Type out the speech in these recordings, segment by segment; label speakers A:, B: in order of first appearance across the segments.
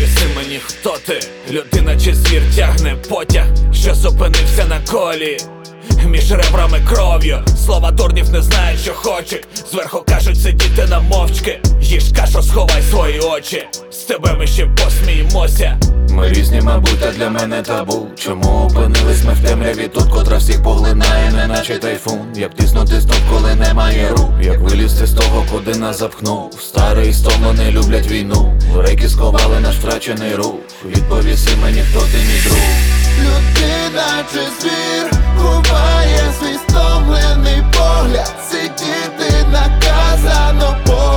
A: Відповіси мені, хто ти? Людина чи звір тягне потяг, що зупинився на колії. Між ребрами кров'ю, слова дурнів не знають, що хочуть. Зверху кажуть сидіти на мовчки. Їж кашу, сховай свої очі. З тебе ми ще посміємося.
B: Ми різні, мабуть, а для мене табу. Чому опинились ми в темряві тут, котра всіх поглинає, неначе тайфун? Як тиснути знов, коли немає рук? Як вилізти з того, куди нас запхнув? Старий і стомлений люблять війну. Реки сховали наш втрачений рух. Відповіси мені, хто ти, мій друг.
C: Людина чи звір ховає свій стомлений погляд. Сидіти наказано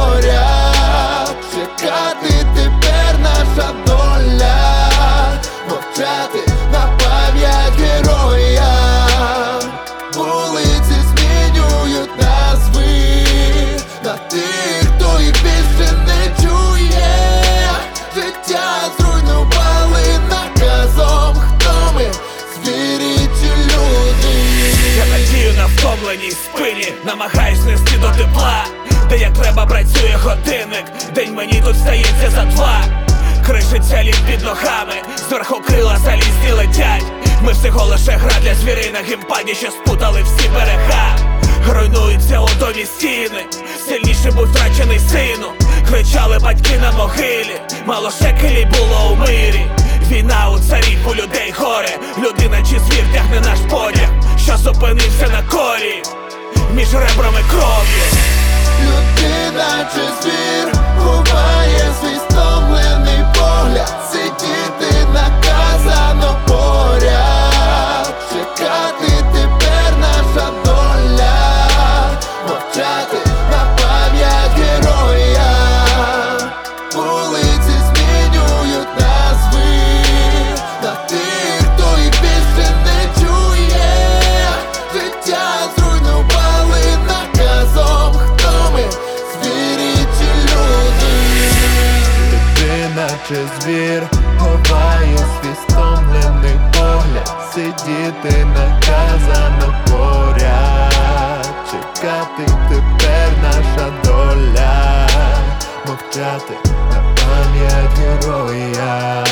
C: поряд. Чекати тепер наша доля. Мовчати на пам'ять героя. Вулиці змінюють назви на тих, хто їх більше не чує. Життя зруйнували наказом. Хто ми? Звірі чи люди?
A: Я надію на втомленій спині, намагаюсь нести до тепла. Де як треба працює годинник, день мені тут стається за два. Кришиться лід під ногами, зверху крила залізні летять. Ми всього лише гра для звірей на геймпаді, що спутали всі берега. Руйнуються у домі стіни, сильніший був втрачений сину. Кричали батьки на могилі, мало шекелів було у мирі. Війна у царів, у людей горе. Людина чи звір тягне наш потяг, що зупинився на колії. Між ребрами кров'ю.
C: Людина чи звір ховає свій стомлений погляд. Сидіти наказано поряд. Чекати тепер наша доля. Мовчати на пам'ять героя. Вулиці змінюють назви на тих, хто їх більше не чує. Життя зруйнували наказом. Хто ми? Звірі чи люди? Людина чи звір ховає свій стомлений погляд. Сидіти наказано поряд. Чекати тепер наша доля. Мовчати на пам'ять героя.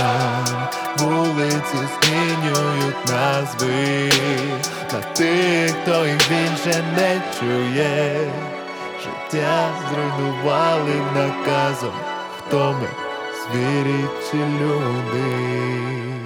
C: Вулиці змінюють назви на тих, хто їх більше не чує. Життя зруйнували наказом. Хто ми? Звірі чи люди?